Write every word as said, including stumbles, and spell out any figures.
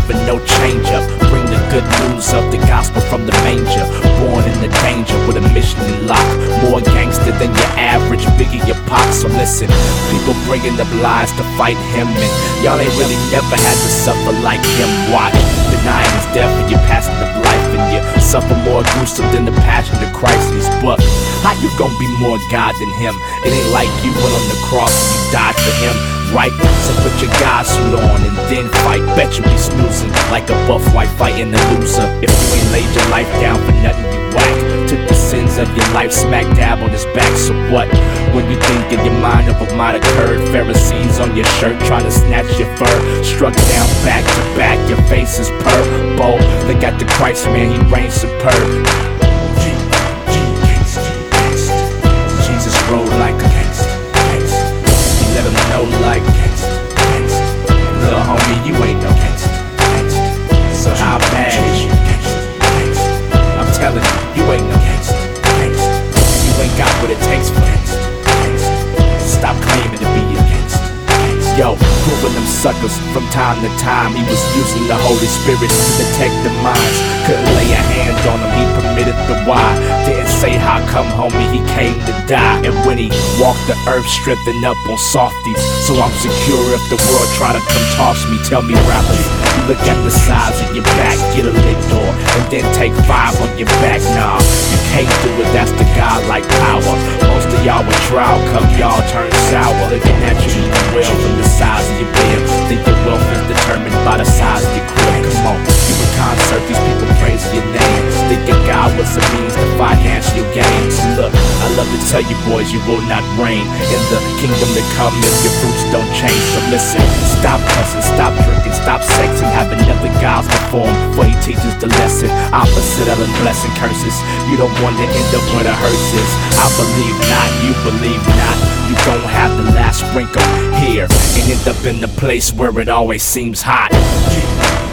never no change up. Bring the good news of the gospel from the manger. Born in the danger with a mission in lock. More gangster than your average Biggie your Pac. So listen, people bringing up lies to fight him, and y'all ain't really never had to suffer like him. Watch, denying his death and your passing of life, and you suffer more gruesome than the passion of Christ in his book. How you gonna be more God than him? It ain't like you went on the cross and you died for him, right? So put your God suit on and then fight. Bet you be snoozing like a buff white fighting a loser. If you ain't laid your life down for nothing, you whack. Took the sins of your life, smack dab on his back. So what? When you think in your mind of what might occurred, Pharisees on your shirt trying to snatch your fur, struck down back to back, your face is purple. They got the Christ man, he reigns superb. Jesus rode like a gangster. He let him know like gangster. Little homie, you ain't no gangster. So how bad is you? I'm telling you, you ain't no gangster. You ain't got what it takes for gangster. Stop claiming to be a gangster. Yo, proving them suckers from time to time. He was using the Holy Spirit to detect the minds. Couldn't lay a hand on him, he permitted the why. Didn't say how come, homie, he came to die. And when he walked the earth, strengthened up on softies. So I'm secure if the world try to come toss me. Tell me, rappers, you look at the size of your back, get a lid door, and then take five on your back. Nah, you can't do it, that's the God-like power. Most of y'all with trial come, y'all turn sour. Looking at you eating well from the size of your bed. Think your wealth is determined by the size of your crib. Come on, you in concert, these people praise your name. Thinking God was a means to finance your gains. Look, I love to tell you boys, you will not reign in the kingdom to come if your fruits don't change. So listen, stop cussing, stop drinking, stop sexing, having other gods perform, for he teaches the lesson. Opposite of them blessing curses, you don't want to end up where the hearse is. I believe not, you believe not. You gon' have the last sprinkle here and end up in the place where it always seems hot.